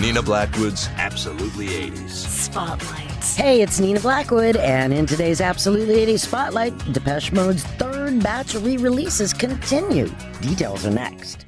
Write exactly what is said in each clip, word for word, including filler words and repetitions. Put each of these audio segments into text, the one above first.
Nina Blackwood's Absolutely eighties Spotlight. Hey, it's Nina Blackwood, and in today's Absolutely eighties Spotlight, Depeche Mode's third batch of re-releases continue. Details are next.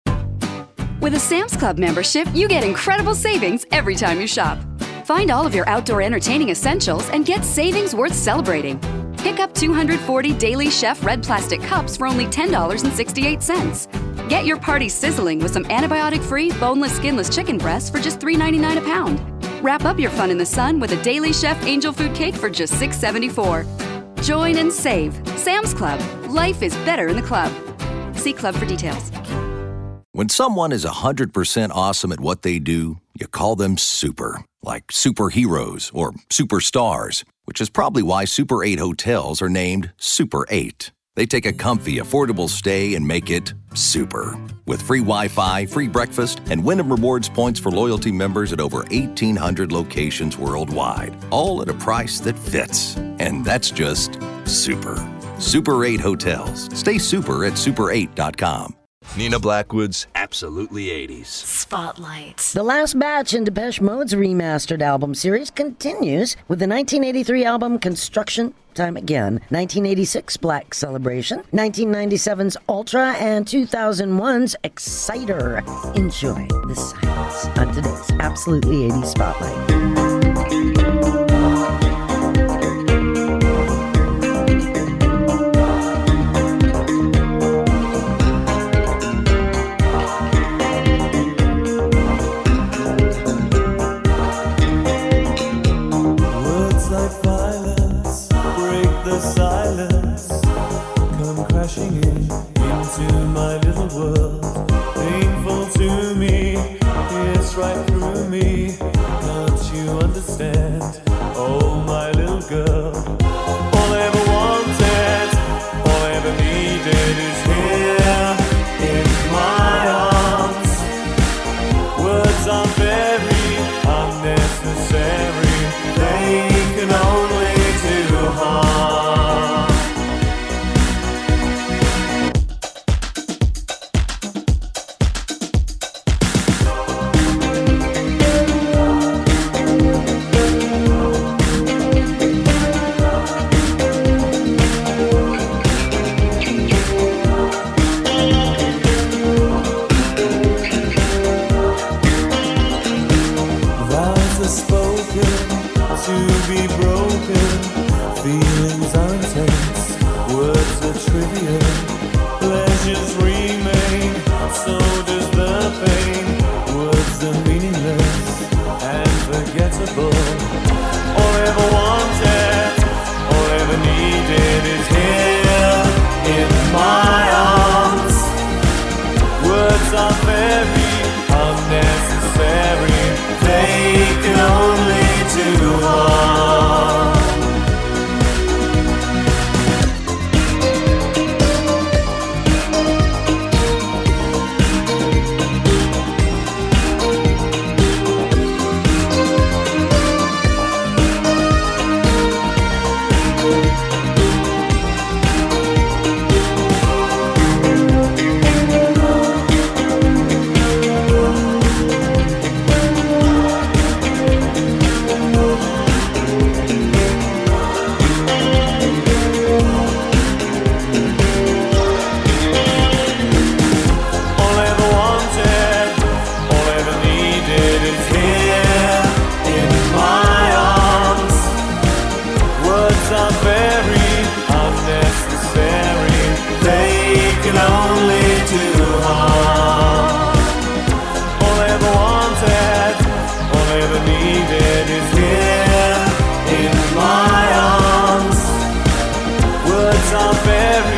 With a Sam's Club membership, you get incredible savings every time you shop. Find all of your outdoor entertaining essentials and get savings worth celebrating. Pick up two hundred forty Daily Chef red plastic cups for only ten dollars and sixty-eight cents. Get your party sizzling with some antibiotic-free, boneless, skinless chicken breasts for just three ninety-nine a pound. Wrap up your fun in the sun with a Daily Chef Angel Food Cake for just six seventy-four. Join and save. Sam's Club. Life is better in the club. See club for details. When someone is one hundred percent awesome at what they do, you call them super. Like superheroes or superstars, which is probably why Super eight hotels are named Super eight. They take a comfy, affordable stay and make it super. With free Wi-Fi, free breakfast, and Wyndham Rewards points for loyalty members at over eighteen hundred locations worldwide. All at a price that fits. And that's just super. Super eight Hotels. Stay super at super eight dot com. Nina Blackwood's Absolutely eighties Spotlight. The last batch in Depeche Mode's remastered album series continues with the nineteen eighty-three album Construction Time Again, nineteen eighty-six Black Celebration, nineteen ninety-seven's Ultra, and two thousand one's Exciter. Enjoy the silence on today's Absolutely eighties Spotlight. Are very